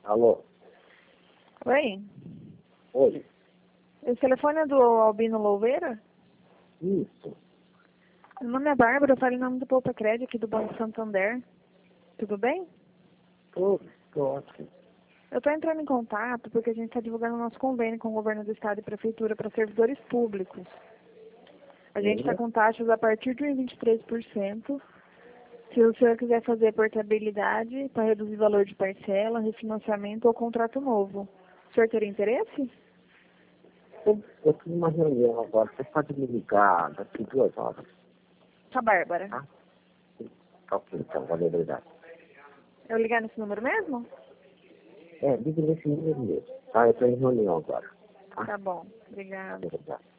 Alô? Oi? Oi? Esse telefone é do Albino Louveira? Isso. Meu nome é Bárbara, eu falo em nome do Poupa Crédito aqui do Banco Santander. Tudo bem? Tô ótimo. Eu estou entrando em contato porque a gente está divulgando o nosso convênio com o governo do estado e prefeitura para servidores públicos. A gente está com taxas a partir de 23%. Se o senhor quiser fazer portabilidade para reduzir o valor de parcela, refinanciamento ou contrato novo. O senhor teria interesse? Eu tenho uma reunião agora. Você pode me ligar daqui 2 horas, Tá, Bárbara. tá? Ok, então. Valeu, obrigado. Eu ligar nesse número mesmo? Ligue nesse número mesmo, tá? Eu tô em reunião agora, tá? Tá bom. Obrigada. Obrigado.